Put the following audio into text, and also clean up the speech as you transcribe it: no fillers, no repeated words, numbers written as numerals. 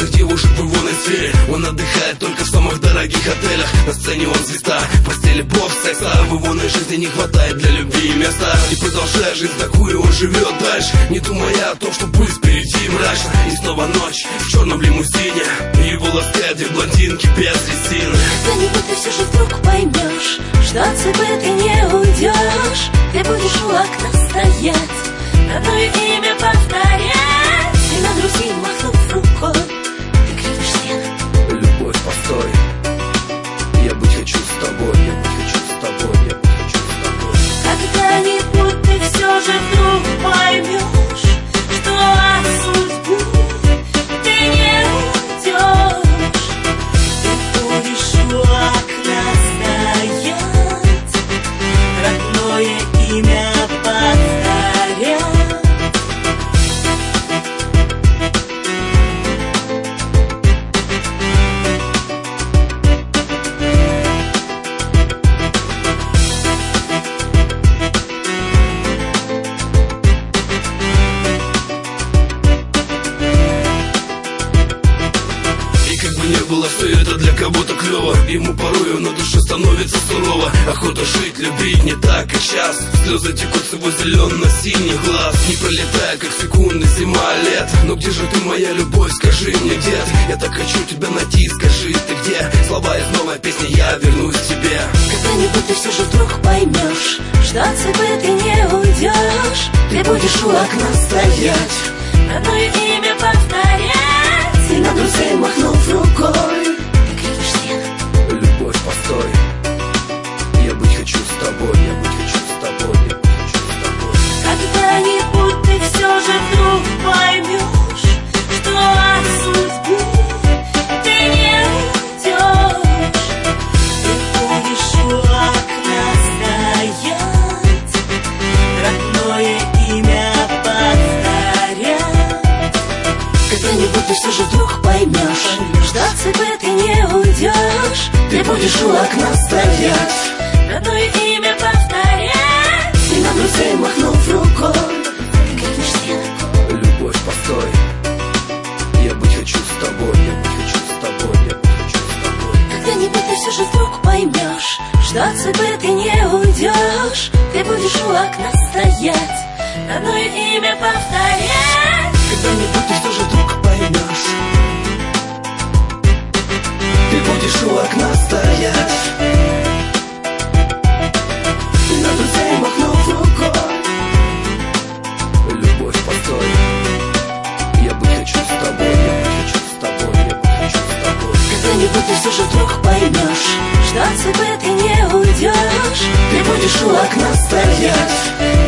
разных девушек в его сфере. Он отдыхает только в самых дорогих отелях. На сцене он звезда, в постели бог секса. В его жизни не хватает для любви места. И продолжая жизнь такую, он живет дальше, не думая о том, что будет впереди мрачно. И снова ночь в черном лимузине, его ласкают две блондинки без резины. Когда-нибудь ты все же вдруг поймешь, что от судьбы ты не уйдешь. Ты будешь у окна стоять, родное имя повторять, и на друзей махнув рукой, ты крикнешь всем: любовь, постой, я быть хочу с тобой, я быть хочу с тобой, я быть хочу с тобой. Когда-нибудь ты все же вдруг поймешь, что от судьбы ты не уйдешь. Ты будешь у окна стоять, родное имя повторять. Не было все это для кого-то клево, ему порою на душе становится сурово. Охота жить, любить не так и час. Слезы текут с его зелено-синих глаз, не пролетая как секунды зима лет. Но где же ты, моя любовь, скажи мне, где ты? Я так хочу тебя найти, скажи ты где? Слова из новой песни, я вернусь к тебе. Когда-нибудь ты все же вдруг поймешь, что от судьбы ты не уйдешь. Ты будешь у окна стоять, родное имя повторять, и на друзей махнув рукой, ты крикнешь всем: любовь, постой, я быть хочу с тобой, я быть хочу с тобой, я быть хочу с тобой. Когда-нибудь ты все же вдруг поймешь, что от судьбы ты не уйдешь. Ты будешь у окна стоять, родное имя повторять. Когда-нибудь ты все же вдруг поймешь, что от судьбы ты не уйдешь. Ты будешь у окна стоять, родное имя повторять, и на друзей махнув рукой, ты крикнешь всем: любовь, постой, я быть хочу с тобой, я быть хочу с тобой, я быть хочу с тобой. Когда-нибудь ты все же вдруг поймешь, что от судьбы ты не уйдешь. Ты будешь у окна стоять, родное имя повторять. Когда-нибудь ты все же вдруг поймешь, ты будешь у окна стоять, и на друзей махнув рукой. Любовь, постой, я быть хочу с тобой, я быть хочу с тобой, я быть хочу с тобой. Когда-нибудь ты все же вдруг поймешь, что от судьбы ты не уйдешь. Ты будешь у окна стоять,